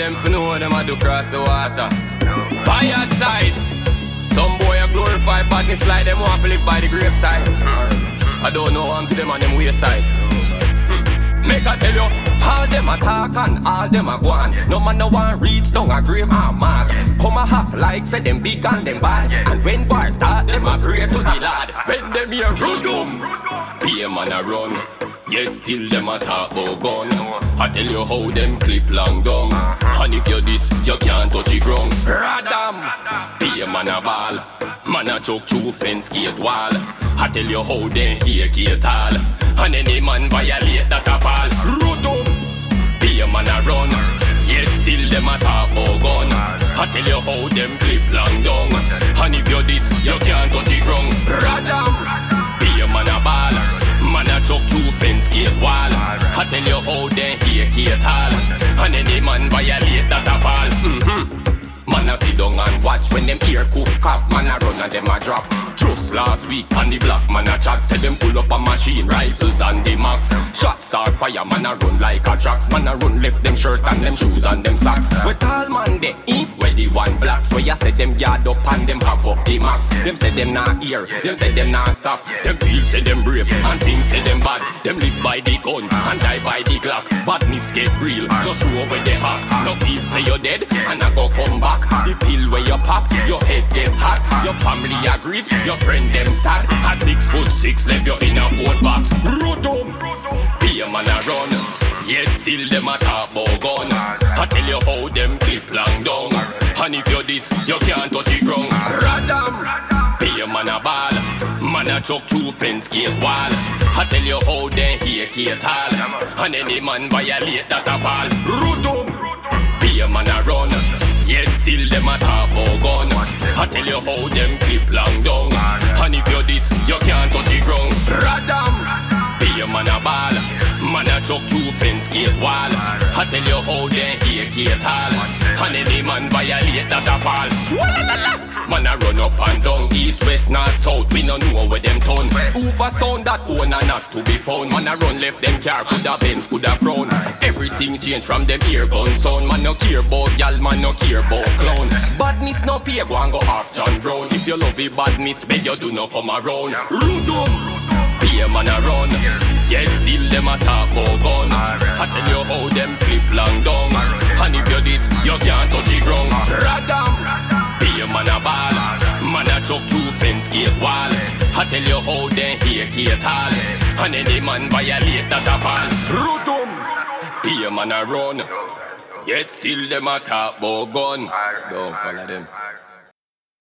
them for know them a do cross the water. Fireside. Some boy a glorify badness like them want to live by the graveside. I don't know I'm to them on them wayside. Make I tell you, all them a talk and all them a go on. No man no one reach down a grave and mad. Come a hack like say them big and them bad. And when bars start, them a pray to the Lord. When them hear rudum, be a man a run. Yet still them a talk about gun. I tell you how them clip long down. And if you this, you can't touch the ground. Radam, be a man a ball. Man a choke through fence gate wall. I tell you how they hear gate tall. And any man violate that a fall. Rudum, be a man a run. Yet still them a talk about gun. I tell you how them clip long down. And if you this, you can't touch the ground. Radam, be a man a ball. Man a choke through fence gate wall. I tell you how they hear gate tall. And any man violate that a fall. Man a sit down and watch when them ear coof cough. Man a run and them a drop. Just last week on the block man a chat. Say them pull up a machine, rifles and the max. Shot start fire, man a run like a tracks. Man a run left them shirt and them shoes and them socks. With all man they where the one black. So ya say them yard up and them have up the max. Them say them not hear, them say them not stop. Them feel say them brave and things say them bad. Them live by the gun and die by the clock. Badness get real, no show where they hot. No feel say you're dead and I go come back. The pill where you pop, your head get hot. Your family a grieve, your friend them sad. A 6'6" left you in a old box. Rudum, be a man a run. Yet still them a talk about gun. I tell you how them clip long down. And if you this, you can't touch the ground. Radam, be a man a ball. Man a choke through fence gate wall. I tell you how they hear gate tall. And any man violate that a fall. Rudum, be a man a run. Yet still them a talk about gun. I tell you how them clip long down. And if you this, you can't touch the ground. Radam, be a man a ball. Man a choke through fence gate wall. I tell you how they hear gate tall. And any man violate that a fall. Man a run up and down, east, west, north, south. We no know where them turn. Who for sound that owner not to be found. Man a run left them car, coulda Benz, coulda Crown. Everything change from them ear gun sound. Man no care about y'all, man no care about clown. Badness no pay, go and go ask John Brown. If you love it badness, beg you do not come around. Rudum, be a man a run. Yet still them a talk about gun. I tell you how them clip long down. And if you this, you can't touch the ground. Radam, be a man a ball. Man a choke through fence gate wall. I tell you how they hear gate tall. And any man violate that a fall. Rudum, be a man a run. Yet still them a talk about gun. Don't follow them.